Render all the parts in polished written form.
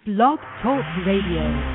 Blog Talk Radio.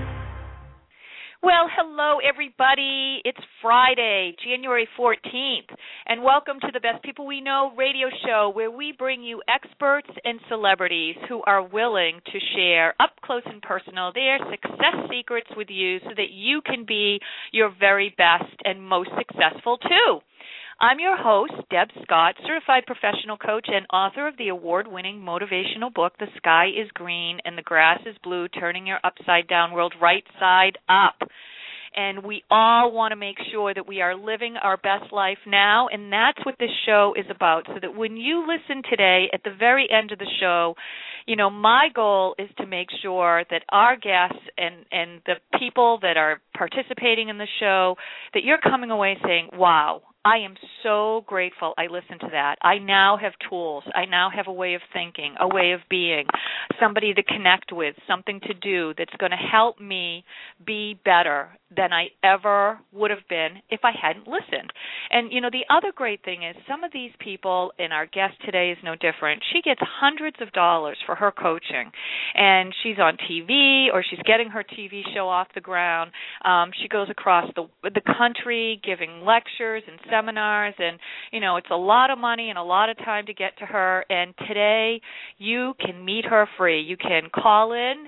Well, hello, everybody. It's Friday, January 14th, and welcome to the Best People We Know radio show, where we bring you experts and celebrities who are willing to share up close and personal their success secrets with you so that you can be your very best and most successful, too. I'm your host, Deb Scott, certified professional coach and author of the award-winning motivational book, The Sky is Green and the Grass is Blue, Turning Your Upside-Down World Right Side Up. And we all want to make sure that we are living our best life now, and that's what this show is about, so that when you listen today, at the very end of the show, you know, my goal is to make sure that our guests and the people that are participating in the show, that you're coming away saying, wow, I am so grateful I listened to that. I now have tools. I now have a way of thinking, a way of being, somebody to connect with, something to do that's going to help me be better than I ever would have been if I hadn't listened. And, you know, the other great thing is some of these people, and our guest today is no different, she gets hundreds of dollars for her coaching. And she's on TV, or she's getting her TV show off the ground. She goes across the country giving lectures and seminars, and, you know, it's a lot of money and a lot of time to get to her. And today you can meet her free. You can call in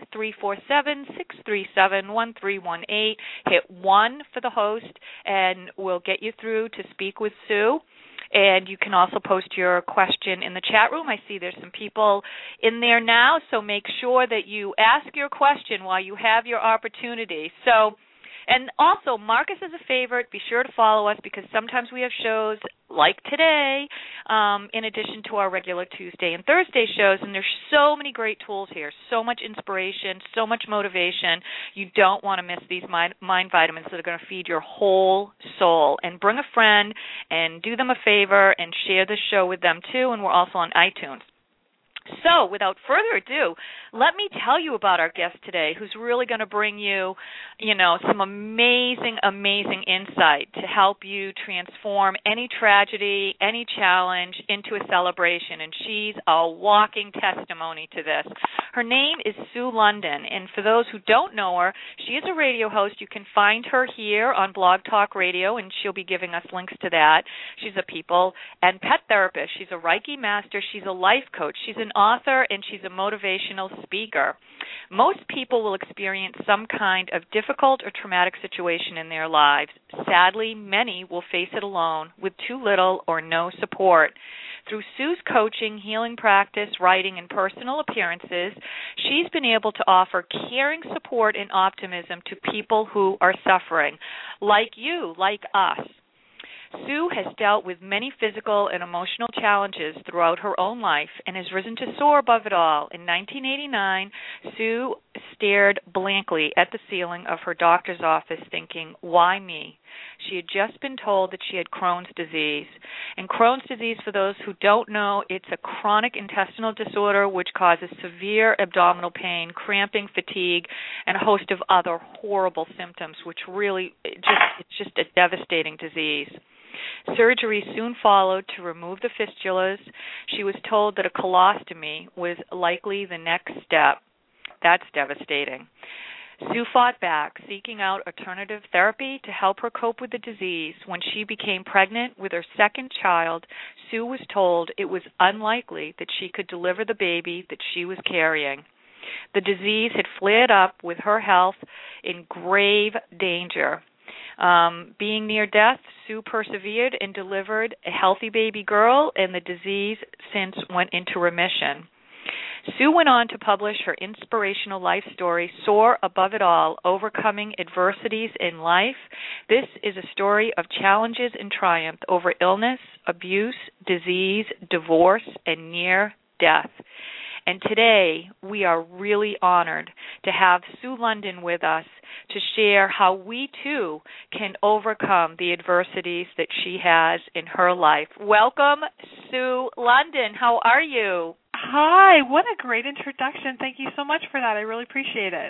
347-637-1318, hit 1 for the host, and we'll get you through to speak with Sue. And you can also post your question in the chat room. I see there's some people in there now, so make sure that you ask your question while you have your opportunity. And also, mark us as a favorite. Be sure to follow us, because sometimes we have shows like today, in addition to our regular Tuesday and Thursday shows, and there's so many great tools here, so much inspiration, so much motivation. You don't want to miss these mind vitamins that are going to feed your whole soul. And bring a friend and do them a favor and share the show with them, too, and we're also on iTunes. So, without further ado, let me tell you about our guest today, who's really going to bring you, you know, some amazing, amazing insight to help you transform any tragedy, any challenge into a celebration. And she's a walking testimony to this. Her name is Sue London, and for those who don't know her, she is a radio host. You can find her here on Blog Talk Radio, and she'll be giving us links to that. She's a people and pet therapist. She's a Reiki master. She's a life coach. She's an author, and she's a motivational speaker. Most people will experience some kind of difficult or traumatic situation in their lives. Sadly, many will face it alone with too little or no support. Through Sue's coaching, healing practice, writing, and personal appearances, she's been able to offer caring support and optimism to people who are suffering, like you, like us. Sue has dealt with many physical and emotional challenges throughout her own life and has risen to soar above it all. In 1989, Sue stared blankly at the ceiling of her doctor's office thinking, why me? She had just been told that she had Crohn's disease. And Crohn's disease, for those who don't know, it's a chronic intestinal disorder which causes severe abdominal pain, cramping, fatigue, and a host of other horrible symptoms, which really, it's just a devastating disease. Surgery soon followed to remove the fistulas. She was told that a colostomy was likely the next step. That's devastating. Sue fought back, seeking out alternative therapy to help her cope with the disease. When she became pregnant with her second child, Sue was told it was unlikely that she could deliver the baby that she was carrying. The disease had flared up with her health in grave danger. Being near death, Sue persevered and delivered a healthy baby girl, and the disease since went into remission. Sue went on to publish her inspirational life story, Soar Above It All, Overcoming Adversities in Life. This is a story of challenges and triumph over illness, abuse, disease, divorce, and near death. And today, we are really honored to have Sue London with us to share how we, too, can overcome the adversities that she has in her life. Welcome, Sue London. How are you? Hi. What a great introduction. Thank you so much for that. I really appreciate it.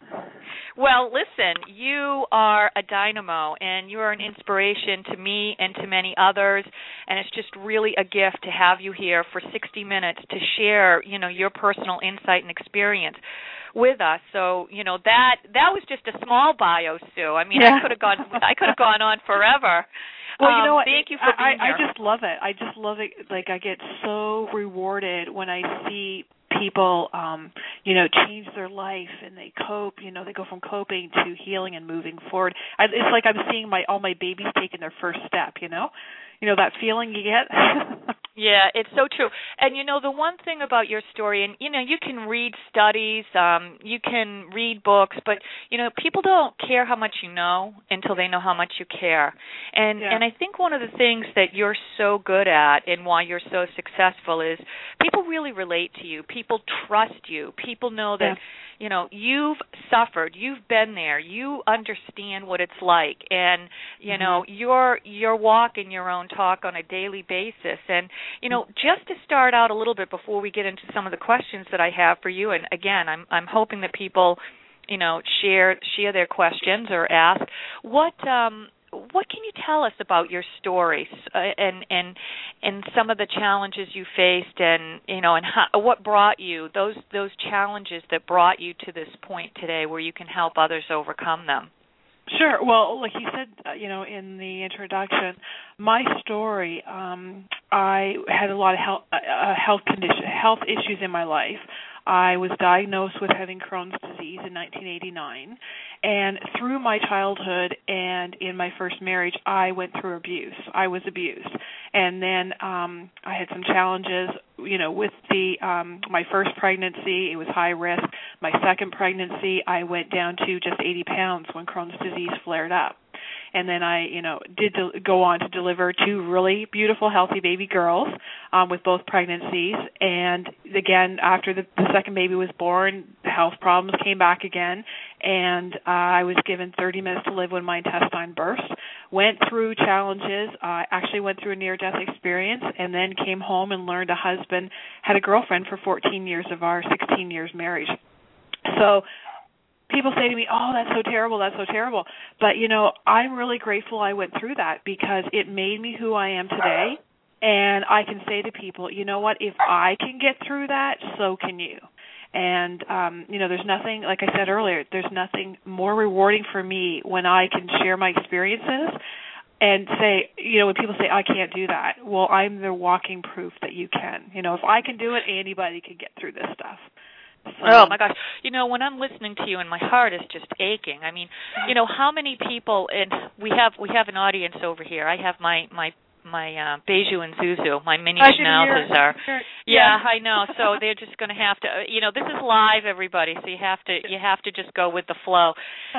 Well, listen, you are a dynamo, and you are an inspiration to me and to many others, and it's just really a gift to have you here for 60 minutes to share, your personal insight and experience with us. So, that was just a small bio, Sue. I mean, I could have gone on forever. Well, thank you for being here. I just love it. I just love it. Like, I get so rewarded when I see people, change their life and they cope. They go from coping to healing and moving forward. It's like I'm seeing all my babies taking their first step. That feeling you get. Yeah, it's so true. And the one thing about your story, and you can read studies, you can read books, but people don't care how much you know until they know how much you care. And I think one of the things that you're so good at and why you're so successful is people really relate to you. People trust you. People know that you've suffered, you've been there, you understand what it's like, and you're walking your own talk on a daily basis. And just to start out a little bit before we get into some of the questions that I have for you, and again, I'm hoping that people share their questions or ask what can you tell us about your story and some of the challenges you faced, and what brought you those challenges that brought you to this point today where you can help others overcome them? Sure. Well, like you said, in the introduction, my story, I had a lot of health issues in my life. I was diagnosed with having Crohn's disease in 1989, and through my childhood and in my first marriage, I went through abuse. I was abused, and then I had some challenges, with my first pregnancy. It was high risk. My second pregnancy, I went down to just 80 pounds when Crohn's disease flared up. And then I, did go on to deliver 2 really beautiful, healthy baby girls with both pregnancies. And again, after the second baby was born, the health problems came back again. And I was given 30 minutes to live when my intestine burst. Went through challenges. Actually went through a near-death experience, and then came home and learned a husband had a girlfriend for 14 years of our 16 years marriage. So people say to me, oh, that's so terrible, that's so terrible. But, I'm really grateful I went through that because it made me who I am today. And I can say to people, you know what, if I can get through that, so can you. And, there's nothing, like I said earlier, there's nothing more rewarding for me when I can share my experiences and say, when people say, I can't do that, well, I'm the walking proof that you can. If I can do it, anybody can get through this stuff. So. Oh my gosh! When I'm listening to you, and my heart is just aching. I mean, how many people? And we have an audience over here. I have my Beiju and Zuzu, my mini schnauzers are. Yeah, I know. So they're just going to have to. This is live, everybody. So you have to just go with the flow.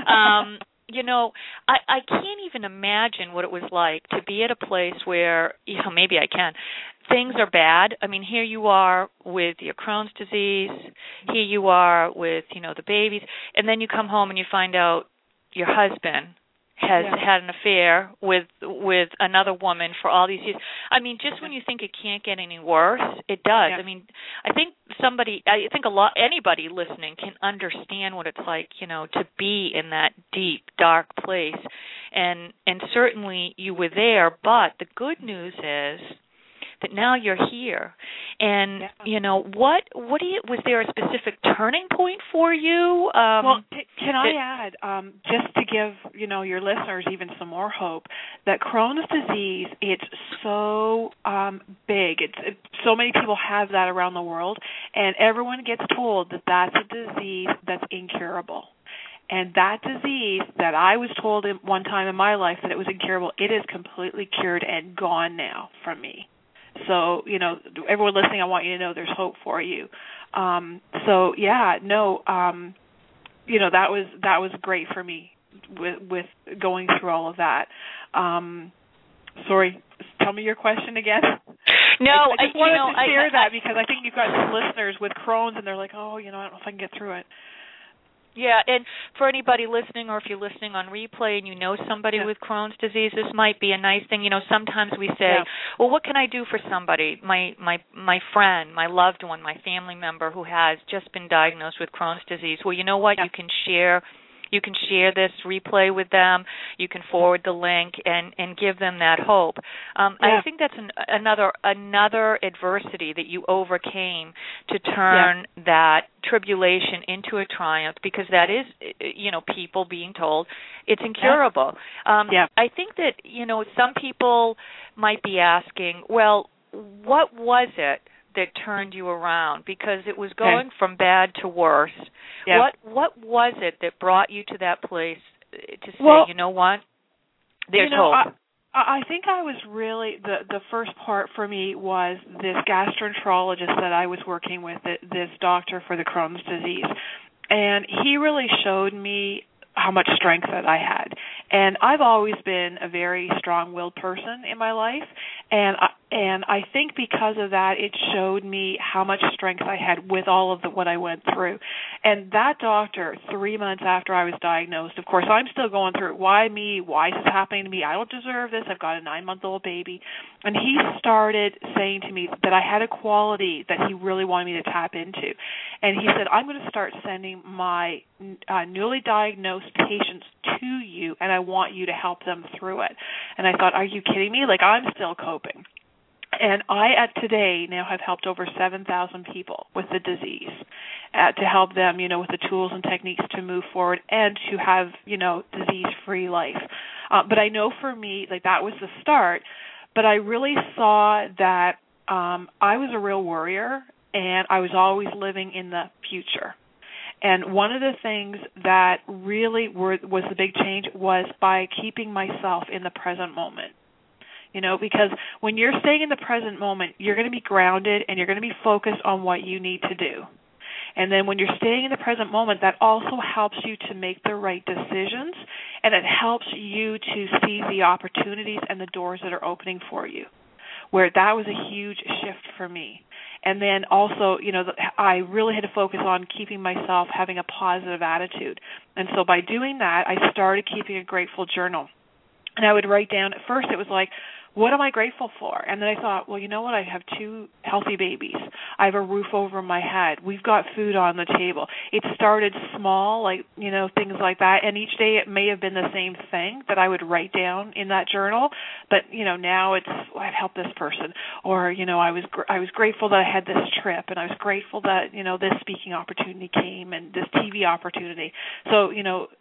I can't even imagine what it was like to be at a place where, maybe I can. Things are bad. I mean, here you are with your Crohn's disease. Here you are with, the babies. And then you come home and you find out your husband has had an affair with another woman for all these years. I mean, just when you think it can't get any worse, it does. I mean, I think anybody listening can understand what it's like, to be in that deep, dark place. And certainly you were there, but the good news is that now you're here. And, was there a specific turning point for you? Well, can I add, just to give, your listeners even some more hope, that Crohn's disease, it's so big. So many people have that around the world, and everyone gets told that that's a disease that's incurable. And that disease that I was told at one time in my life that it was incurable, it is completely cured and gone now from me. So, everyone listening, I want you to know there's hope for you. That was great for me with going through all of that. Sorry, tell me your question again. No, I just wanted to share that because I think you've got some listeners with Crohn's and they're like, oh, I don't know if I can get through it. Yeah, and for anybody listening, or if you're listening on replay and you know somebody with Crohn's disease, this might be a nice thing. Sometimes we say, well, what can I do for somebody, my friend, my loved one, my family member who has just been diagnosed with Crohn's disease? Well, you know what? You can share this replay with them. You can forward the link and give them that hope. I think that's another adversity that you overcame to turn that tribulation into a triumph, because that is, people being told it's incurable. I think that, some people might be asking, well, what was it that turned you around? Because it was going from bad to worse. What was it that brought you to that place to say, you know what, there's hope? I think I was really, the first part for me was this gastroenterologist that I was working with, this doctor for the Crohn's disease. And he really showed me how much strength that I had. And I've always been a very strong-willed person in my life, and I think because of that, it showed me how much strength I had with all of what I went through. And that doctor, 3 months after I was diagnosed, of course, I'm still going through it. Why me? Why is this happening to me? I don't deserve this. I've got a 9-month-old baby. And he started saying to me that I had a quality that he really wanted me to tap into. And he said, I'm going to start sending my newly diagnosed patients to you, and I want you to help them through it. And I thought, are you kidding me? Like, I'm still coping. And I, today, now have helped over 7,000 people with the disease to help them, with the tools and techniques to move forward and to have, disease-free life. But I know for me, like, that was the start, but I really saw that I was a real worrier, and I was always living in the future. And one of the things that really was the big change was by keeping myself in the present moment. Because when you're staying in the present moment, you're going to be grounded and you're going to be focused on what you need to do. And then when you're staying in the present moment, that also helps you to make the right decisions, and it helps you to see the opportunities and the doors that are opening for you, where that was a huge shift for me. And then also, I really had to focus on keeping myself having a positive attitude. And so by doing that, I started keeping a grateful journal. And I would write down, at first it was like, what am I grateful for? And then I thought, well, you know what? I have 2 healthy babies. I have a roof over my head. We've got food on the table. It started small, like, things like that. And each day it may have been the same thing that I would write down in that journal. But, now it's, I've helped this person. Or, I was grateful that I had this trip. And I was grateful that, this speaking opportunity came and this TV opportunity. So,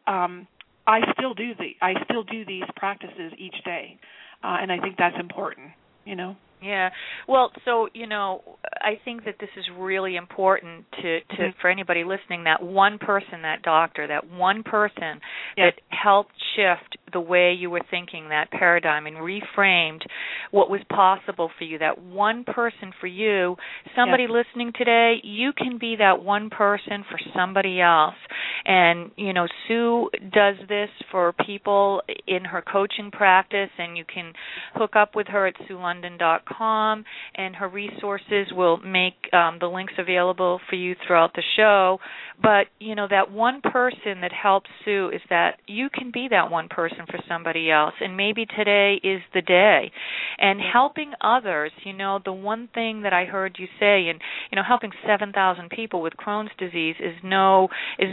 I still do these practices each day. And I think that's important, Yeah. Well, so, I think that this is really important to for anybody listening, that one person, that doctor, that one person that helped shift the way you were thinking, that paradigm, and reframed what was possible for you, that one person for you. Somebody listening today, you can be that one person for somebody else. And, Sue does this for people in her coaching practice, and you can hook up with her at SueLondon.com, and her resources will make the links available for you throughout the show. But, that one person that helps Sue is that you can be that one person for somebody else, and maybe today is the day. And helping others, the one thing that I heard you say, and, helping 7,000 people with Crohn's disease is no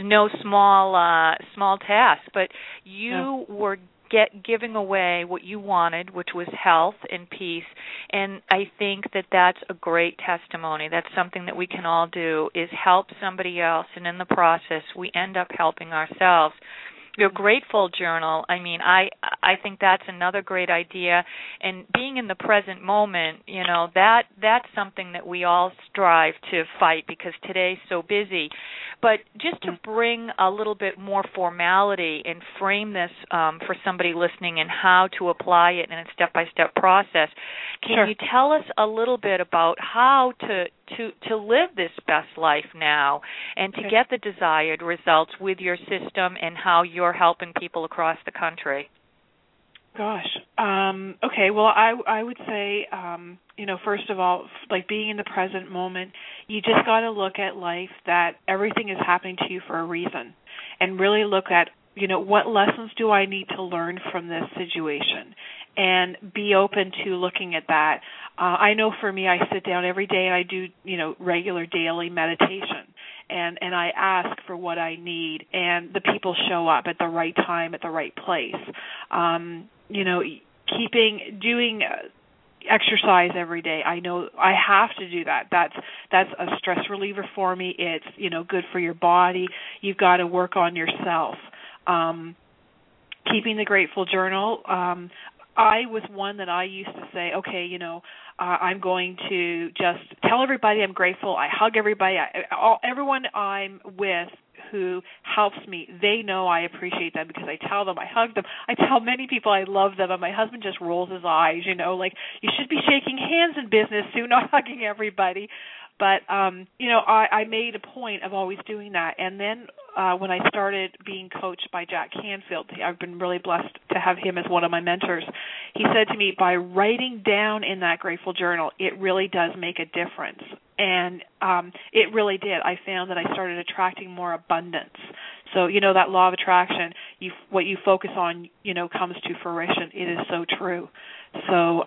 small task, but you were giving away what you wanted, which was health and peace. And I think that that's a great testimony. That's something that we can all do, is help somebody else, and in the process we end up helping ourselves. Your grateful journal, I think that's another great idea. And being in the present moment, that's something that we all strive to fight, because today's so busy. But just to bring a little bit more formality and frame this for somebody listening and how to apply it in a step-by-step process, can you tell us a little bit about how to live this best life now and to get the desired results with your system and how you're helping people across the country? Gosh. Okay. Well, I would say, first of all, like being in the present moment, you just got to look at life that everything is happening to you for a reason, and really look at, what lessons do I need to learn from this situation, and be open to looking at that. I know for me, I sit down every day and I do, regular daily meditation. And I ask for what I need, and the people show up at the right time, at the right place. Doing exercise every day. I know I have to do that. That's a stress reliever for me. It's, good for your body. You've got to work on yourself. Keeping the grateful journal. I was one that I used to say, okay, I'm going to just tell everybody I'm grateful. I hug everybody. Everyone I'm with who helps me, they know I appreciate them because I tell them I hug them. I tell many people I love them, and my husband just rolls his eyes, like you should be shaking hands in business, Sue, not hugging everybody. But, I made a point of always doing that. And then when I started being coached by Jack Canfield, I've been really blessed to have him as one of my mentors. He said to me, by writing down in that grateful journal, it really does make a difference. And it really did. I found that I started attracting more abundance. So, that law of attraction, what you focus on, comes to fruition. It is so true. So,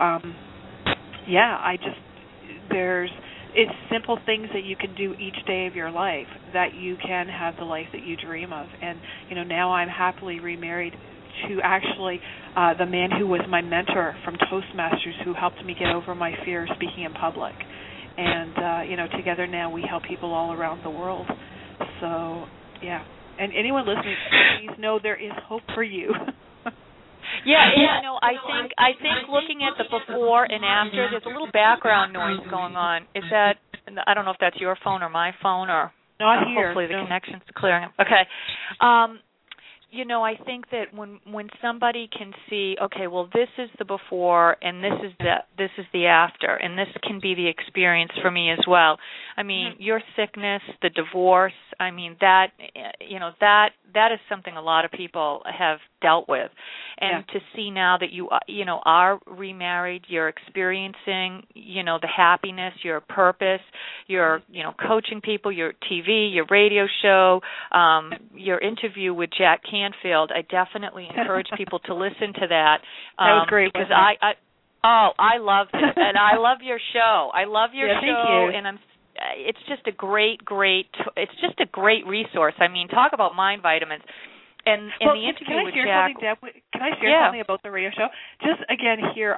it's simple things that you can do each day of your life that you can have the life that you dream of. And, now I'm happily remarried to actually the man who was my mentor from Toastmasters, who helped me get over my fear of speaking in public. And, together now we help people all around the world. So, yeah. And anyone listening, please know there is hope for you. Yeah, I think looking at the before and after, there's a little background noise going on. Is that, I don't know if that's your phone or my phone, or not here. Hopefully the connection's clearing up. Okay. I think that when somebody can see, okay, well, this is the before and this is the after, and this can be the experience for me as well. I mean, your sickness, the divorce, I mean, that is something a lot of people have dealt with. And to see now that you are remarried, you're experiencing, the happiness, your purpose, you're, coaching people, your TV, your radio show, your interview with Jack Canfield. I definitely encourage people to listen to that. That was great. Because I loved it, and I love your show. I love your show, thank you. And it's just a great resource. I mean, talk about mind vitamins. And in the interview with Jack, can I share something about the radio show? Just again here,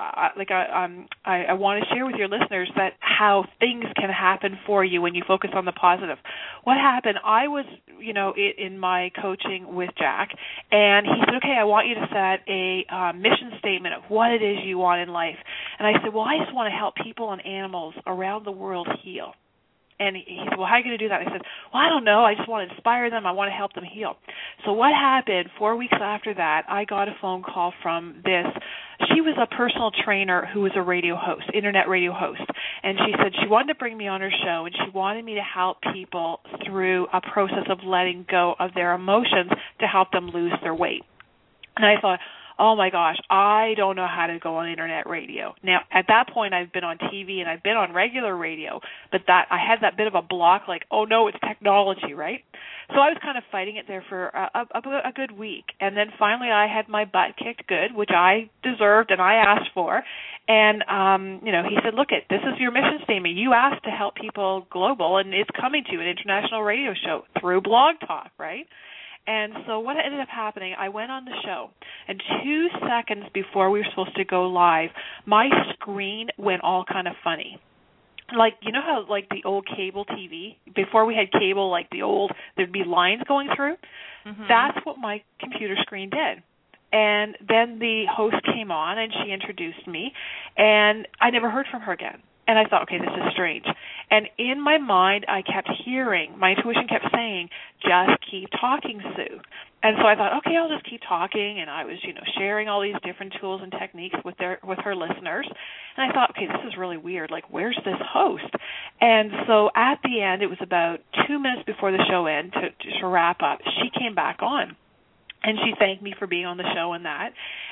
I want to share with your listeners that how things can happen for you when you focus on the positive. What happened? I was, in my coaching with Jack, and he said, "Okay, I want you to set a mission statement of what it is you want in life." And I said, "Well, I just want to help people and animals around the world heal." And he said, "Well, how are you going to do that?" I said, "Well, I don't know. I just want to inspire them. I want to help them heal." So what happened, 4 weeks after that, I got a phone call from this. She was a personal trainer who was a radio host, internet radio host. And she said she wanted to bring me on her show, and she wanted me to help people through a process of letting go of their emotions to help them lose their weight. And I thought, oh, my gosh, I don't know how to go on internet radio. Now, at that point, I've been on TV and I've been on regular radio, but I had that bit of a block like, oh, no, it's technology, right? So I was kind of fighting it there for a good week. And then finally I had my butt kicked good, which I deserved and I asked for. And, he said, look, this is your mission statement. You asked to help people global, and it's coming to an international radio show through Blog Talk, right? And so what ended up happening, I went on the show, and 2 seconds before we were supposed to go live, my screen went all kind of funny. Like, you know how, like, the old cable TV, before we had cable, like there'd be lines going through? Mm-hmm. That's what my computer screen did. And then the host came on, and she introduced me, and I never heard from her again. And I thought, okay, this is strange. And in my mind, I kept hearing, my intuition kept saying, just keep talking, Sue. And so I thought, okay, I'll just keep talking. And I was, sharing all these different tools and techniques with her listeners. And I thought, okay, this is really weird. Like, where's this host? And so at the end, it was about 2 minutes before the show ended to wrap up. She came back on. And she thanked me for being on the show and that.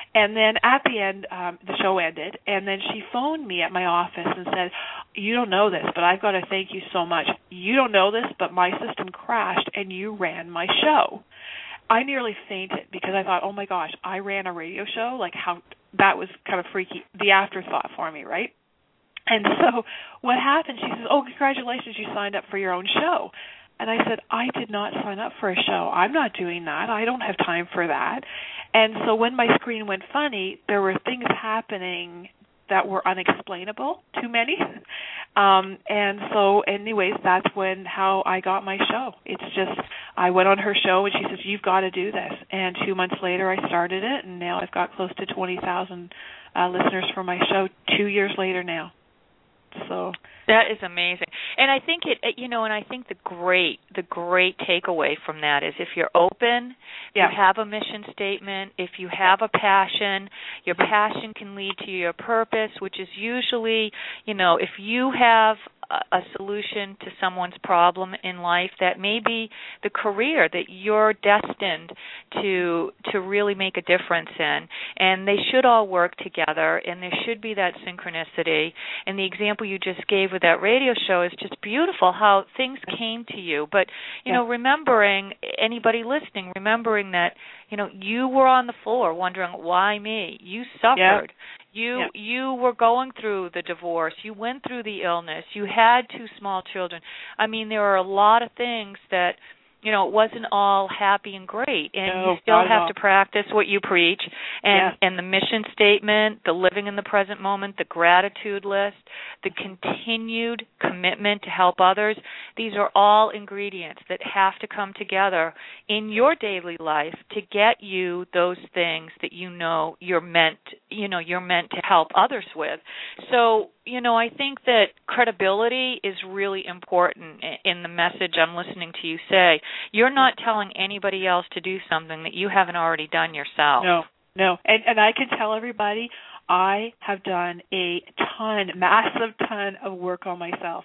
And then at the end, the show ended, and then she phoned me at my office and said, "You don't know this, but I've got to thank you so much. You don't know this, but my system crashed, and you ran my show." I nearly fainted because I thought, oh my gosh, I ran a radio show? Like, how that was kind of freaky, the afterthought for me, right? And so what happened, she says, "Oh, congratulations, you signed up for your own show." And I said, "I did not sign up for a show. I'm not doing that. I don't have time for that." And so when my screen went funny, there were things happening that were unexplainable to many. And so anyways, that's how I got my show. It's just, I went on her show and she says, "You've got to do this." And 2 months later I started it, and now I've got close to 20,000 listeners for my show 2 years later now. So that is amazing. And I think and I think the great takeaway from that is if you're open, you have a mission statement, if you have a passion, your passion can lead to your purpose, which is usually, if you have a solution to someone's problem in life, that may be the career that you're destined to really make a difference in. And they should all work together, and there should be that synchronicity. And the example you just gave with that radio show is just beautiful, how things came to you. But, remembering, anybody listening, remembering that, you were on the floor wondering, why me? You suffered. You were going through the divorce. You went through the illness. You had 2 small children. I mean, there are a lot of things that, it wasn't all happy and great. And you still have to practice what you preach. And the mission statement, the living in the present moment, the gratitude list, the continued commitment to help others, these are all ingredients that have to come together in your daily life to get you those things that you're meant to help others with. So, I think that credibility is really important in the message I'm listening to you say. You're not telling anybody else to do something that you haven't already done yourself. No. And I can tell everybody I have done a massive ton of work on myself.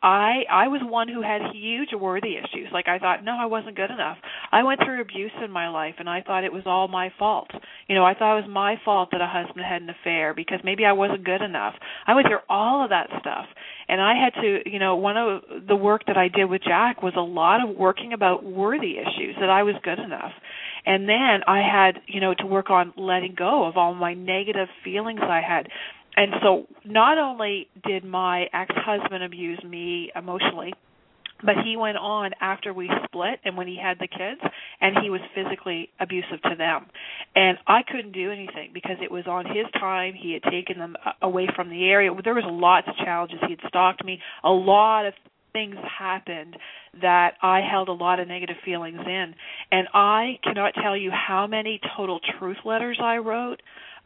I was one who had huge worthy issues. Like, I thought, no, I wasn't good enough. I went through abuse in my life, and I thought it was all my fault. I thought it was my fault that a husband had an affair because maybe I wasn't good enough. I went through all of that stuff. And I had to, one of the work that I did with Jack was a lot of working about worthy issues, that I was good enough. And then I had, to work on letting go of all my negative feelings I had. And so not only did my ex-husband abuse me emotionally, but he went on after we split and when he had the kids, and he was physically abusive to them. And I couldn't do anything because it was on his time. He had taken them away from the area. There was lots of challenges. He had stalked me. A lot of things happened that I held a lot of negative feelings in. And I cannot tell you how many total truth letters I wrote.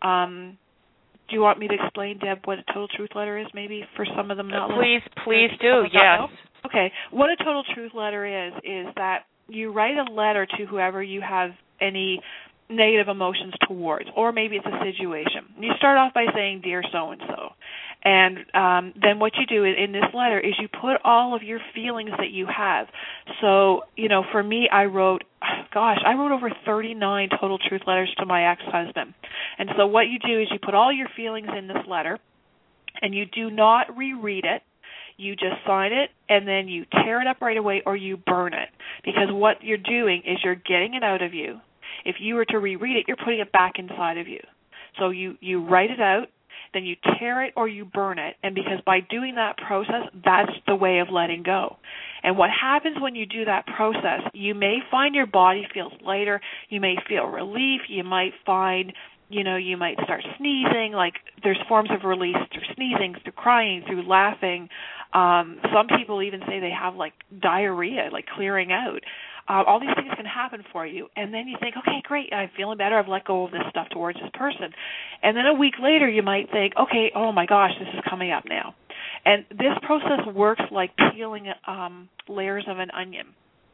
Do you want me to explain, Deb, what a total truth letter is, maybe, for some of them not listening? Please do, yes. Okay. What a total truth letter is that you write a letter to whoever you have any negative emotions towards, or maybe it's a situation. You start off by saying, "Dear so-and-so." And then what you do in this letter is you put all of your feelings that you have. So, for me, I wrote over 39 total truth letters to my ex-husband. And so what you do is you put all your feelings in this letter, and you do not reread it. You just sign it, and then you tear it up right away or you burn it. Because what you're doing is you're getting it out of you. If you were to reread it, you're putting it back inside of you. So you write it out, then you tear it or you burn it. And because by doing that process, that's the way of letting go. And what happens when you do that process, you may find your body feels lighter. You may feel relief. You might find, you might start sneezing. Like, there's forms of release through sneezing, through crying, through laughing. Some people even say they have, like, diarrhea, like clearing out. All these things can happen for you. And then you think, okay, great, I'm feeling better. I've let go of this stuff towards this person. And then a week later, you might think, okay, oh my gosh, this is coming up now. And this process works like peeling layers of an onion.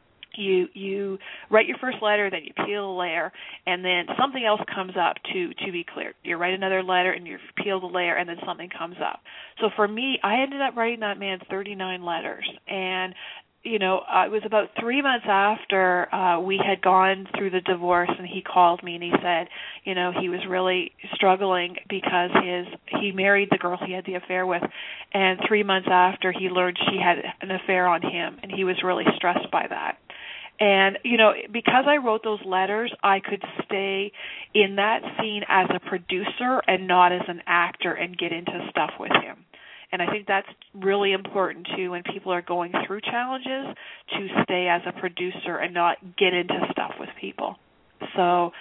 You write your first letter, then you peel a layer, and then something else comes up to be cleared. You write another letter, and you peel the layer, and then something comes up. So for me, I ended up writing that man 39 letters, and it was about 3 months after we had gone through the divorce, and he called me and he said, he was really struggling because he married the girl he had the affair with, and 3 months after he learned she had an affair on him, and he was really stressed by that. And, because I wrote those letters, I could stay in that scene as a producer and not as an actor and get into stuff with him. And I think that's really important, too, when people are going through challenges, to stay as a producer and not get into stuff with people. So,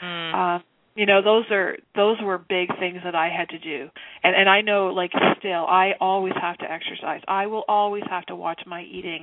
those were big things that I had to do. And I know, still, I always have to exercise. I will always have to watch my eating,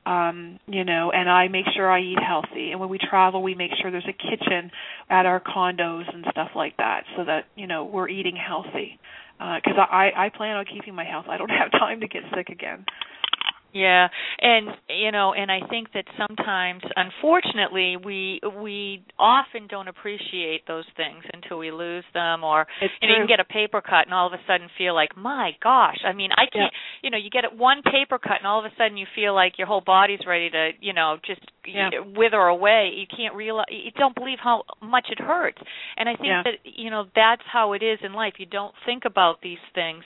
and I make sure I eat healthy. And when we travel, we make sure there's a kitchen at our condos and stuff like that so that, we're eating healthy. Because I plan on keeping my health. I don't have time to get sick again. Yeah, and I think that sometimes, unfortunately, we often don't appreciate those things until we lose them, or you can get a paper cut and all of a sudden feel like, my gosh, I mean, I can't. Yeah. You get one paper cut and all of a sudden you feel like your whole body's ready to, just wither away. You can't realize, you don't believe how much it hurts, and I think that that's how it is in life. You don't think about these things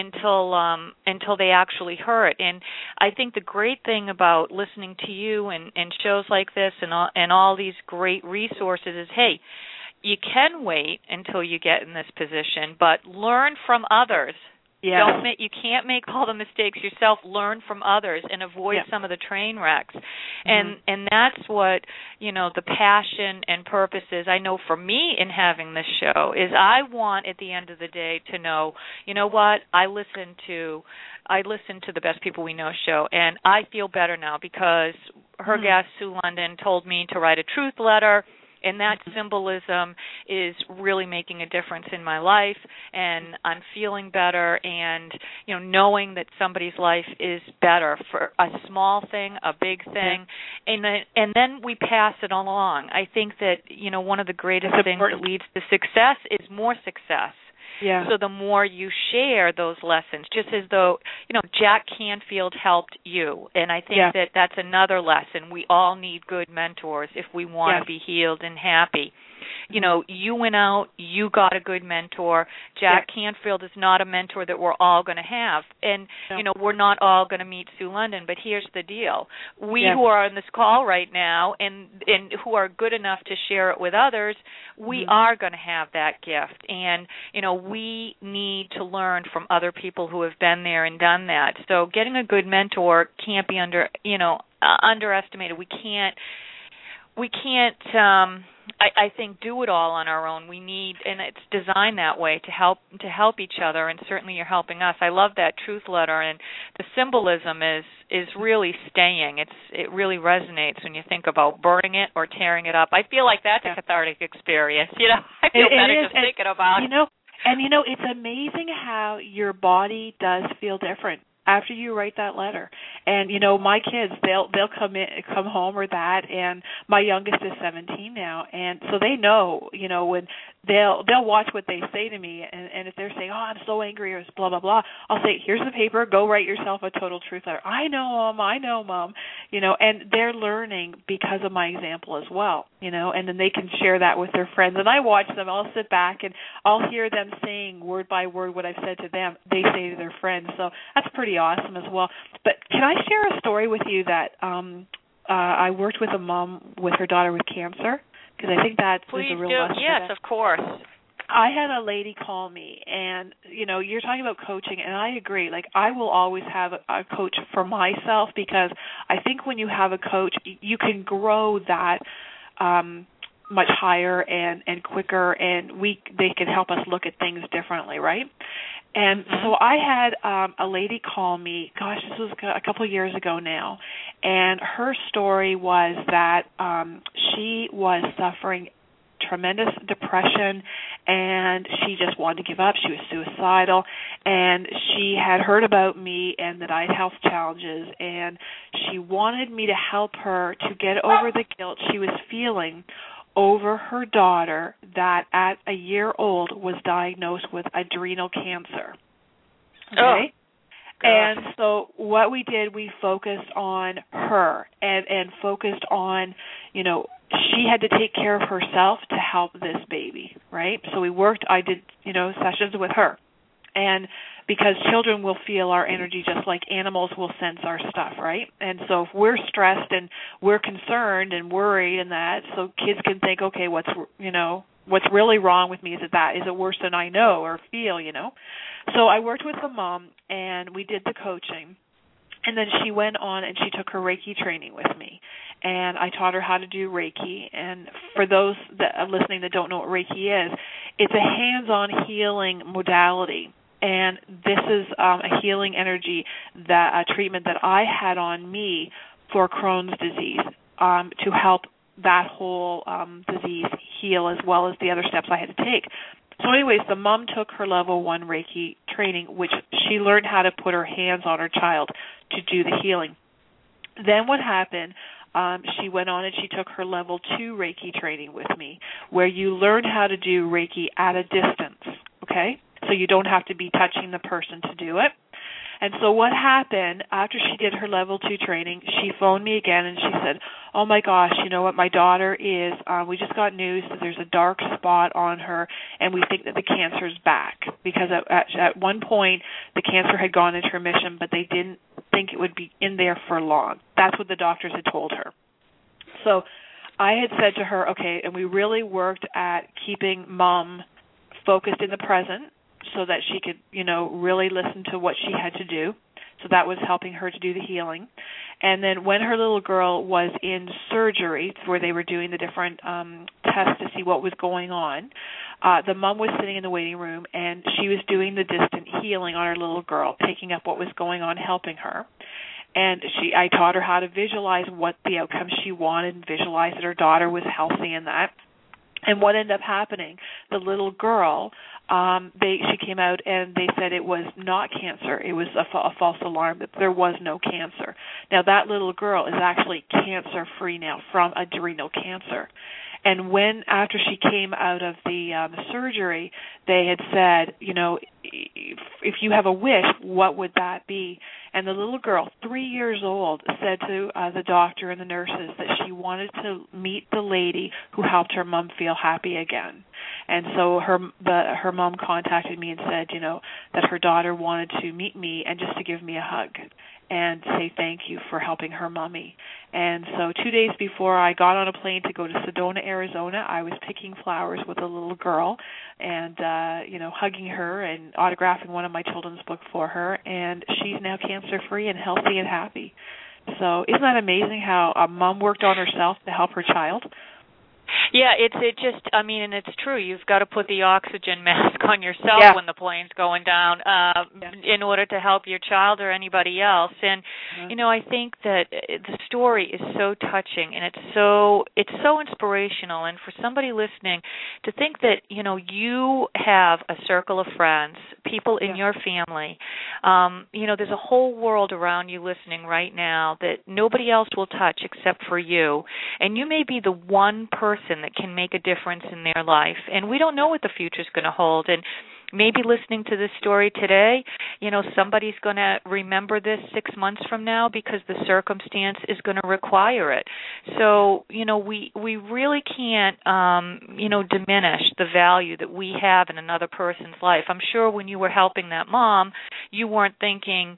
until they actually hurt, and I think the great thing about listening to you and shows like this and all these great resources is, hey, you can wait until you get in this position, but learn from others. Yeah. You can't make all the mistakes yourself. Learn from others and avoid some of the train wrecks. And that's what, the passion and purpose is. I know for me in having this show is I want at the end of the day to know, what, I listen to the Best People We Know show, and I feel better now because her guest, Sue London, told me to write a truth letter, and that symbolism is really making a difference in my life, and I'm feeling better, and, knowing that somebody's life is better for a small thing, a big thing, and then we pass it along. I think that, one of the greatest things that leads to success is more success. Yeah. So the more you share those lessons, just as though, Jack Canfield helped you. And I think that that's another lesson. We all need good mentors if we want to be healed and happy. You went out, you got a good mentor. Jack Canfield is not a mentor that we're all going to have. And, we're not all going to meet Sue London, but here's the deal. We who are on this call right now and who are good enough to share it with others, we are going to have that gift. And, we need to learn from other people who have been there and done that. So getting a good mentor can't be underestimated. We can't I think do it all on our own. We need, and it's designed that way to help each other, and certainly you're helping us. I love that truth letter, and the symbolism is really staying. It really resonates when you think about burning it or tearing it up. I feel like that's a cathartic experience. I feel better just thinking about it. It's amazing how your body does feel different after you write that letter. And my kids, they'll come home or that, and my youngest is 17 now, and so they know, when they'll watch what they say to me, and if they're saying, oh, I'm so angry or blah blah blah, I'll say, here's the paper, go write yourself a total truth letter. I know, Mom, and they're learning because of my example as well, and then they can share that with their friends, and I watch them. I'll sit back and I'll hear them saying word by word what I've said to them, they say to their friends. So that's pretty awesome as well. But can I share a story with you that I worked with a mom with her daughter with cancer? Because I think that was a real lesson. Yes, of course. I had a lady call me, and, you're talking about coaching, and I agree. I will always have a coach for myself, because I think when you have a coach, you can grow that much higher and quicker, and they can help us look at things differently, right? And so I had a lady call me, gosh, this was a couple of years ago now, and her story was that she was suffering tremendous depression, and she just wanted to give up. She was suicidal, and she had heard about me and that I had health challenges, and she wanted me to help her to get over the guilt she was feeling over her daughter that at a year old was diagnosed with adrenal cancer. Okay? And so what we did, we focused on her and focused on, she had to take care of herself to help this baby, right? So I did, sessions with her. And because children will feel our energy just like animals will sense our stuff, right? And so if we're stressed and we're concerned and worried and that, so kids can think, okay, what's really wrong with me? Is it worse than I know or feel, So I worked with the mom and we did the coaching. And then she went on and she took her Reiki training with me. And I taught her how to do Reiki. And for those that are listening that don't know what Reiki is, it's a hands-on healing modality. And this is a healing energy, a treatment that I had on me for Crohn's disease to help that whole disease heal, as well as the other steps I had to take. So anyways, the mom took her level 1 Reiki training, which she learned how to put her hands on her child to do the healing. Then what happened, she went on and she took her level 2 Reiki training with me, where you learn how to do Reiki at a distance, okay? So you don't have to be touching the person to do it. And so what happened, after she did her level 2 training, she phoned me again and she said, oh my gosh, you know what, my daughter is, we just got news that there's a dark spot on her and we think that the cancer's back. Because at one point the cancer had gone into remission, but they didn't think it would be in there for long. That's what the doctors had told her. So I had said to her, okay, and we really worked at keeping Mom focused in the present, so that she could, really listen to what she had to do. So that was helping her to do the healing. And then when her little girl was in surgery, where they were doing the different tests to see what was going on, the mom was sitting in the waiting room, and she was doing the distant healing on her little girl, picking up what was going on, helping her. And I taught her how to visualize what the outcome she wanted and visualize that her daughter was healthy and that. And what ended up happening, the little girl, she came out and they said it was not cancer. It was a false alarm that there was no cancer. Now that little girl is actually cancer-free now from adrenal cancer. And after she came out of the surgery, they had said, if you have a wish, what would that be? And the little girl, 3 years old, said to the doctor and the nurses that she wanted to meet the lady who helped her mom feel happy again. And so her mom contacted me and said, that her daughter wanted to meet me and just to give me a hug and say thank you for helping her mommy. And so 2 days before I got on a plane to go to Sedona, Arizona, I was picking flowers with a little girl and, hugging her and autographing one of my children's books for her. And she's now cancer-free and healthy and happy. So isn't that amazing how a mom worked on herself to help her child? Yeah, and it's true. You've got to put the oxygen mask on yourself when the plane's going down in order to help your child or anybody else. And, I think that the story is so touching and it's so inspirational. And for somebody listening to think that, you have a circle of friends, people in your family, there's a whole world around you listening right now that nobody else will touch except for you. And you may be the one person that can make a difference in their life. And we don't know what the future's going to hold. And maybe listening to this story today, somebody's going to remember this 6 months from now because the circumstance is going to require it. So, we really can't, diminish the value that we have in another person's life. I'm sure when you were helping that mom, you weren't thinking,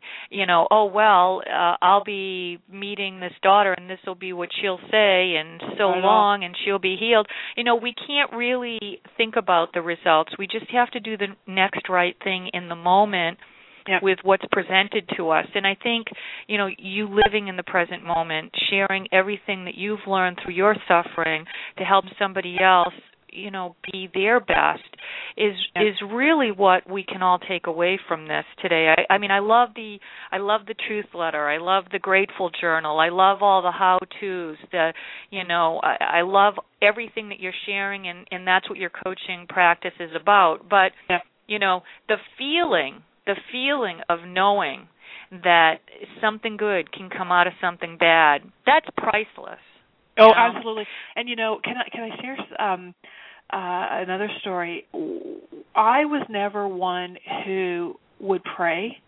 I'll be meeting this daughter and this will be what she'll say and so long and she'll be healed. We can't really think about the results. We just have to do the next right thing in the moment with what's presented to us. And I think, you living in the present moment, sharing everything that you've learned through your suffering to help somebody else, be their best is really what we can all take away from this today. I love the truth letter. I love the grateful journal. I love all the how-tos. I love everything that you're sharing, and that's what your coaching practice is about. But the feeling of knowing that something good can come out of something bad, that's priceless. Oh, absolutely. And can I share another story? I was never one who would pray.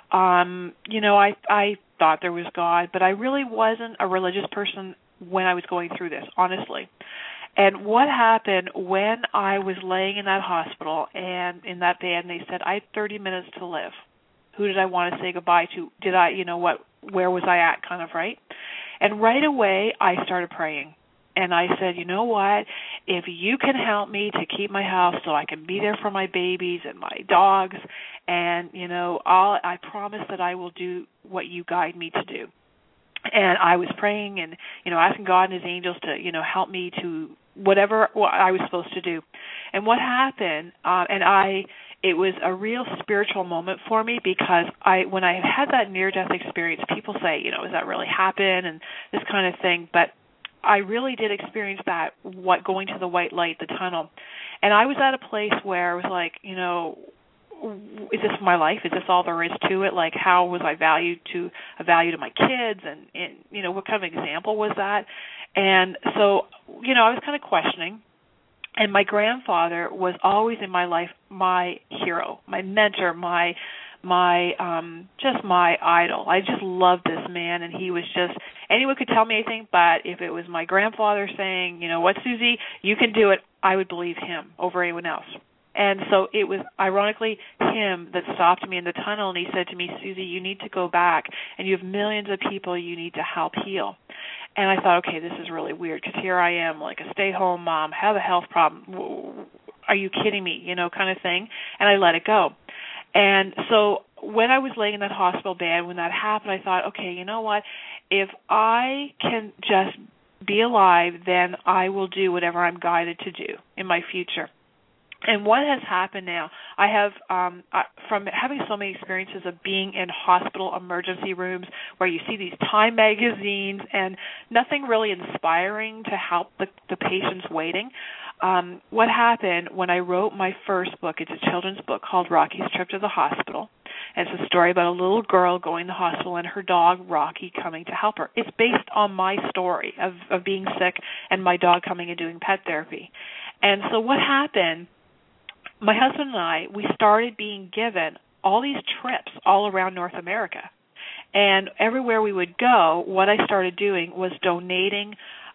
I thought there was God, but I really wasn't a religious person when I was going through this, honestly. And what happened when I was laying in that hospital and in that bed, and they said, I had 30 minutes to live. Who did I want to say goodbye to? Where was I at, kind of, right? And right away, I started praying. And I said, you know what, if you can help me to keep my house so I can be there for my babies and my dogs, and, I promise that I will do what you guide me to do. And I was praying and, asking God and his angels to, help me to whatever I was supposed to do. And what happened, it was a real spiritual moment for me, because when I had that near-death experience, people say, does that really happen and this kind of thing, but I really did experience that, going to the white light, the tunnel. And I was at a place where I was like, is this my life? Is this all there is to it? Like, how was I a value to my kids? And what kind of example was that? And so, I was kind of questioning. And my grandfather was always in my life my hero, my mentor, my idol. I just loved this man, and he was just, anyone could tell me anything, but if it was my grandfather saying, what, Susie, you can do it, I would believe him over anyone else. And so it was ironically him that stopped me in the tunnel, and he said to me, Susie, you need to go back, and you have millions of people you need to help heal. And I thought, okay, this is really weird, because here I am, like a stay-home mom, have a health problem. Are you kidding me, kind of thing. And I let it go. And so when I was laying in that hospital bed, when that happened, I thought, okay, you know what? If I can just be alive, then I will do whatever I'm guided to do in my future. And what has happened now, I have, from having so many experiences of being in hospital emergency rooms where you see these Time magazines and nothing really inspiring to help the patients waiting, what happened when I wrote my first book, it's a children's book called Rocky's Trip to the Hospital. And it's a story about a little girl going to the hospital and her dog, Rocky, coming to help her. It's based on my story of being sick and my dog coming and doing pet therapy. And so what happened, my husband and I, we started being given all these trips all around North America. And everywhere we would go, what I started doing was donating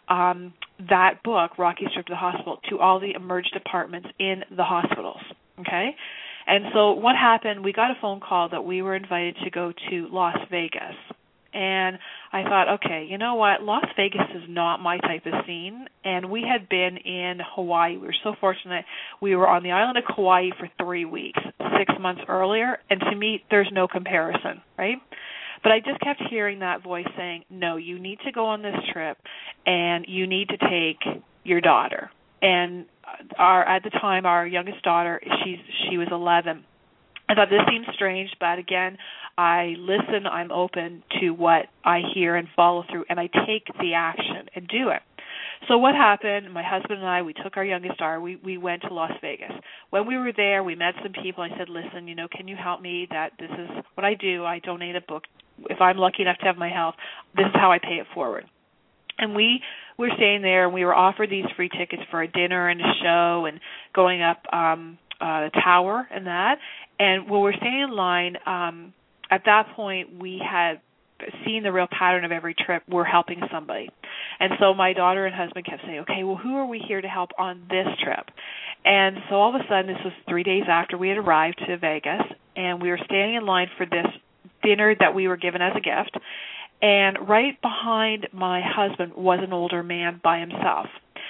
that book, Rocky's Trip to the Hospital, to all the emerge departments in the hospitals, okay? And so what happened, we got a phone call that we were invited to go to Las Vegas. And I thought, okay, you know what, Las Vegas is not my type of scene. And we had been in Hawaii. We were so fortunate. We were on the island of Kauai for 3 weeks, 6 months earlier. And to me, there's no comparison, right? But I just kept hearing that voice saying, no, you need to go on this trip, and you need to take your daughter. And at the time, our youngest daughter, she was 11. I thought this seems strange, but again, I listen, I'm open to what I hear and follow through, and I take the action and do it. So what happened, my husband and I, we took our youngest daughter, we went to Las Vegas. When we were there, we met some people. I said, listen, can you help me? That this is what I do. I donate a book. If I'm lucky enough to have my health, this is how I pay it forward. And we were staying there, and we were offered these free tickets for a dinner and a show and going up the tower and that. And when we're staying in line, at that point we had seen the real pattern of every trip. We're helping somebody. And so my daughter and husband kept saying, okay, well, who are we here to help on this trip? And so all of a sudden, this was 3 days after we had arrived to Vegas, and we were standing in line for this dinner that we were given as a gift. And right behind my husband was an older man by himself.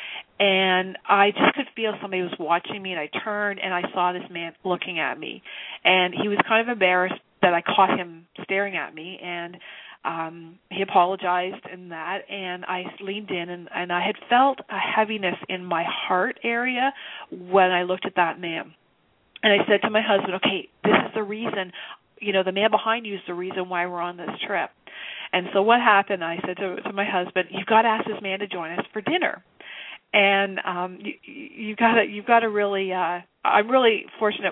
And I just could feel somebody was watching me, and I turned, and I saw this man looking at me. And he was kind of embarrassed that I caught him staring at me, and he apologized in that, and I leaned in, and I had felt a heaviness in my heart area when I looked at that man. And I said to my husband, okay, this is the reason, the man behind you is the reason why we're on this trip. And so what happened, I said to my husband, you've got to ask this man to join us for dinner. And you've got to really, I'm really fortunate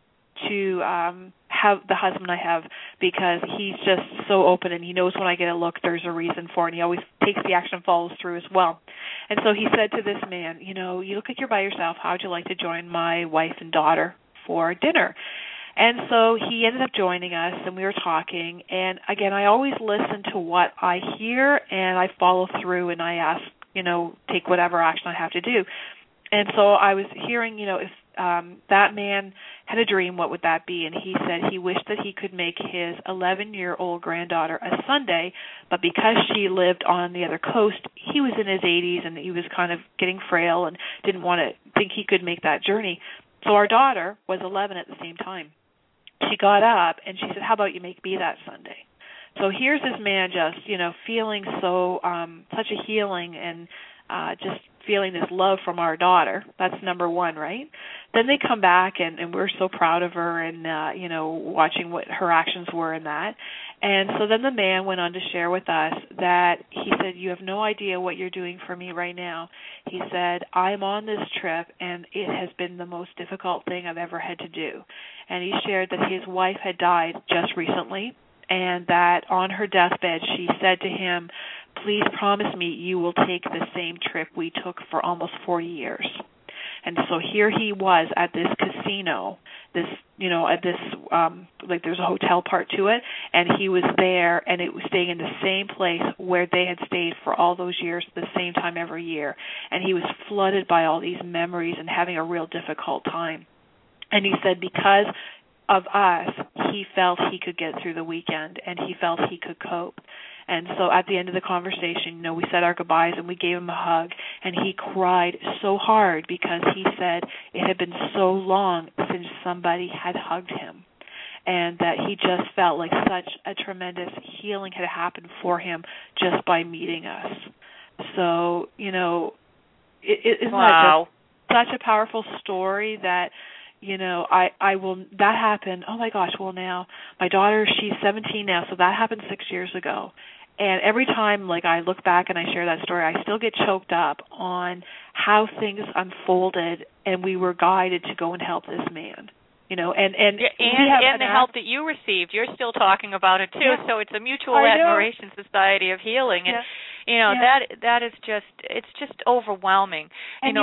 to have the husband I have, because he's just so open, and he knows when I get a look, there's a reason for it, and he always takes the action and follows through as well. And so he said to this man, you look like you're by yourself. How would you like to join my wife and daughter for dinner? And so he ended up joining us, and we were talking. And again, I always listen to what I hear, and I follow through, and I ask, take whatever action I have to do. And so I was hearing, if that man had a dream, what would that be? And he said he wished that he could make his 11-year-old granddaughter a Sunday, but because she lived on the other coast, he was in his 80s and he was kind of getting frail and didn't want to think he could make that journey. So our daughter was 11 at the same time. She got up and she said, how about you make me that Sunday? So here's this man just, feeling so, such a healing and just feeling this love from our daughter. That's number one, right? Then they come back and we're so proud of her and, watching what her actions were in that. And so then the man went on to share with us that he said, you have no idea what you're doing for me right now. He said, I'm on this trip and it has been the most difficult thing I've ever had to do. And he shared that his wife had died just recently and that on her deathbed she said to him, please promise me you will take the same trip we took for almost 4 years. And so here he was at this casino, at this, like there's a hotel part to it, and he was there, and it was staying in the same place where they had stayed for all those years, the same time every year. And he was flooded by all these memories and having a real difficult time. And he said because of us, he felt he could get through the weekend, and he felt he could cope. And so at the end of the conversation, we said our goodbyes and we gave him a hug, and he cried so hard because he said it had been so long since somebody had hugged him, and that he just felt like such a tremendous healing had happened for him just by meeting us. So, isn't wow. that just such a powerful story that I will, that happened, oh my gosh, well now, my daughter, she's 17 now, so that happened 6 years ago. And every time, I look back and I share that story, I still get choked up on how things unfolded and we were guided to go and help this man. And the help that you received, you're still talking about it too. Yeah. So it's a mutual admiration society of healing, and that is it's just overwhelming. And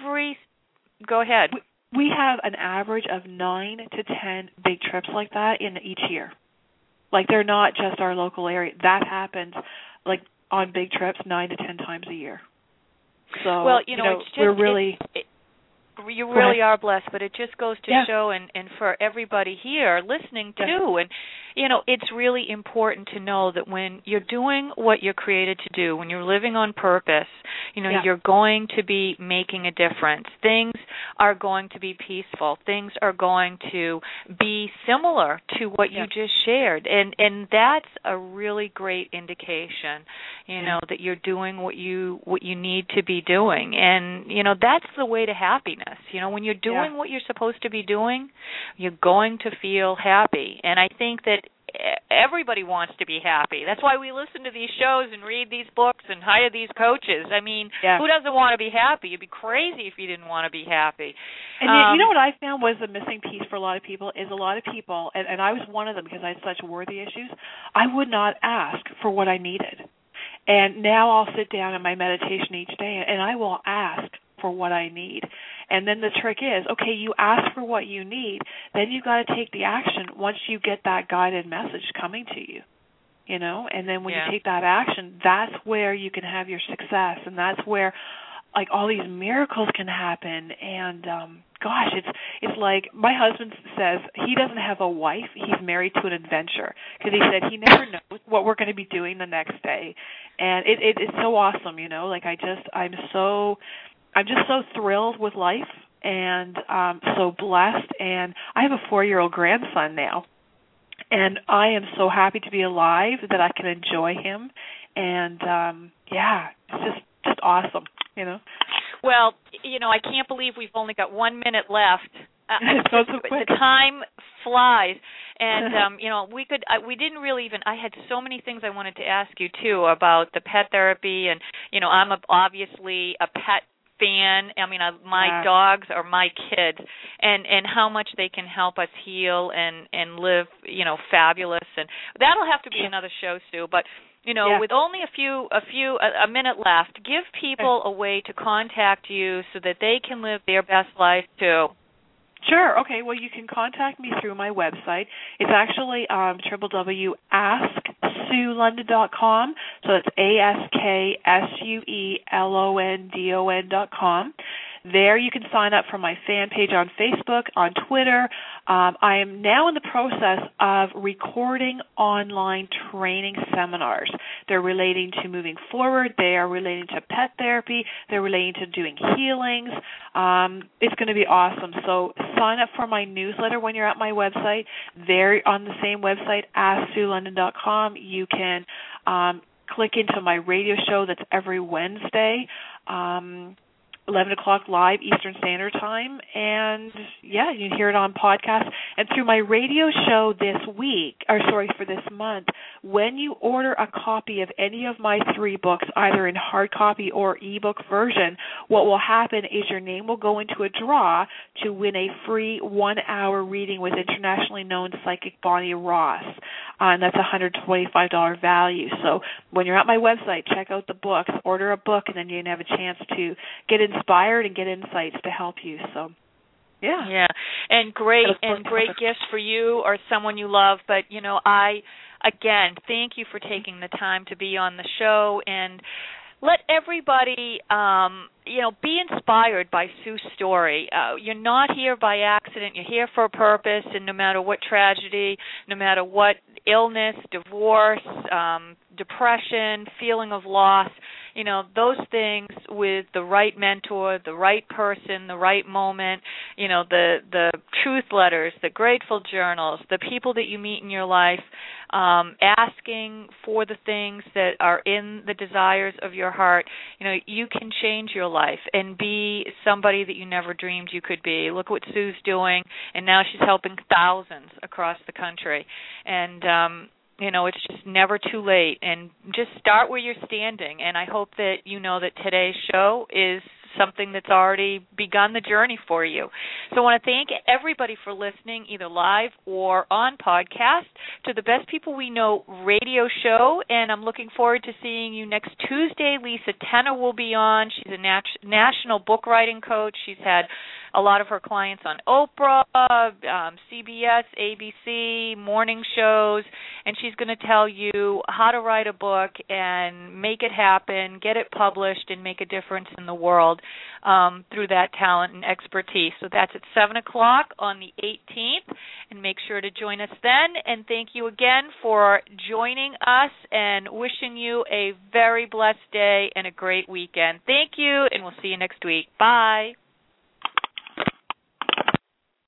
Go ahead. We have an average of 9 to 10 big trips like that in each year. They're not just our local area. That happens on big trips 9 to 10 times a year. So well, it's just, we're really. You really are blessed, but it just goes to show, and for everybody here listening too, and it's really important to know that when you're doing what you're created to do, when you're living on purpose, you're going to be making a difference. Things are going to be peaceful. Things are going to be similar to what you just shared, and that's a really great indication, that you're doing what you need to be doing, and that's the way to happiness. When you're doing what you're supposed to be doing, you're going to feel happy. And I think that everybody wants to be happy. That's why we listen to these shows and read these books and hire these coaches. I mean, who doesn't want to be happy? You'd be crazy if you didn't want to be happy. And you know what I found was the missing piece for a lot of people is a lot of people, and I was one of them because I had such worthy issues, I would not ask for what I needed. And now I'll sit down in my meditation each day and I will ask for what I need. And then the trick is, okay, you ask for what you need, then you got to take the action once you get that guided message coming to you, and then when you take that action, that's where you can have your success, and that's where all these miracles can happen. And gosh, it's like my husband says he doesn't have a wife, he's married to an adventure, because he said he never knows what we're going to be doing the next day. And it's so awesome, I'm just so thrilled with life and so blessed. And I have a 4-year-old grandson now, and I am so happy to be alive that I can enjoy him. And it's just awesome, Well, I can't believe we've only got 1 minute left. The time flies, and we didn't really even. I had so many things I wanted to ask you too about the pet therapy, and I'm obviously a pet fan. I mean, my dogs are my kids, and how much they can help us heal and live, fabulous. And that'll have to be another show, Sue. But with only a minute left, give people a way to contact you so that they can live their best life too. Sure. Okay. Well, you can contact me through my website. It's actually www.asksuelondon.com. So it's AskSuelondon.com. There you can sign up for my fan page on Facebook, on Twitter. I am now in the process of recording online training seminars. They're relating to moving forward. They are relating to pet therapy. They're relating to doing healings. It's going to be awesome. So sign up for my newsletter when you're at my website. There on the same website, AskSuelondon.com, you can click into my radio show that's every Wednesday. 11 o'clock live Eastern Standard Time, and yeah, you can hear it on podcast. And through my radio show for this month, when you order a copy of any of my 3 books, either in hard copy or ebook version, what will happen is your name will go into a draw to win a free 1-hour reading with internationally known psychic Bonnie Ross, and that's a $125 value. So when you're at my website, check out the books, order a book, and then you can have a chance to get inspired and get insights to help you. So, yeah, and great gifts for you or someone you love. But I again thank you for taking the time to be on the show, and let everybody be inspired by Sue's story. You're not here by accident. You're here for a purpose, and no matter what tragedy, no matter what illness, divorce, depression, feeling of loss, those things with the right mentor, the right person, the right moment, the truth letters, the grateful journals, the people that you meet in your life, asking for the things that are in the desires of your heart, you can change your life and be somebody that you never dreamed you could be. Look what Sue's doing, and now she's helping thousands across the country. And it's just never too late, and just start where you're standing. And I hope that you know that today's show is something that's already begun the journey for you. So I want to thank everybody for listening, either live or on podcast, to the Best People We Know radio show, and I'm looking forward to seeing you next Tuesday. Lisa Tenner will be on. She's a national book writing coach. She's had a lot of her clients on Oprah, CBS, ABC, morning shows, and she's going to tell you how to write a book and make it happen, get it published, and make a difference in the world through that talent and expertise. So that's at 7 o'clock on the 18th, and make sure to join us then. And thank you again for joining us, and wishing you a very blessed day and a great weekend. Thank you, and we'll see you next week. Bye.